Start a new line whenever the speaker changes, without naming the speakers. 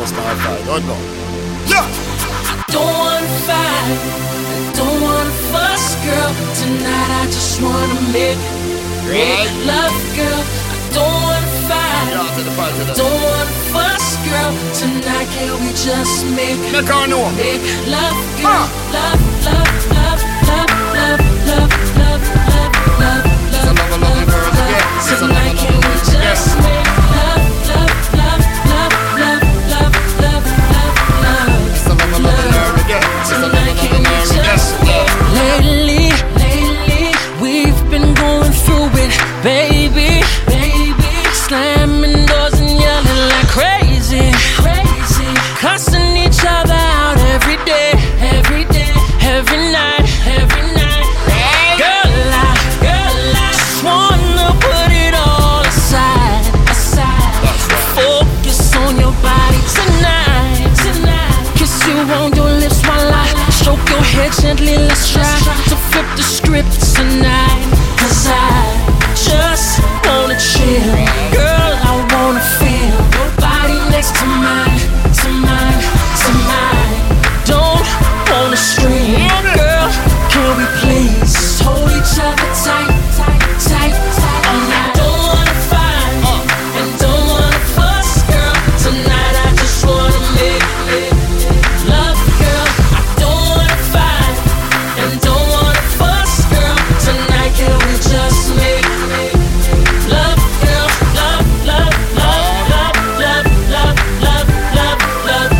don't start fight. Don't know. Yeah.
Don't wanna fight, don't wanna fuss, girl. Tonight I just wanna make love, girl. I don't wanna fight, don't wanna fuss, girl. Tonight can we just make
her know.
Make love, girl. Love, love, love, love, love, love, love, love, love, love, love, love. Tonight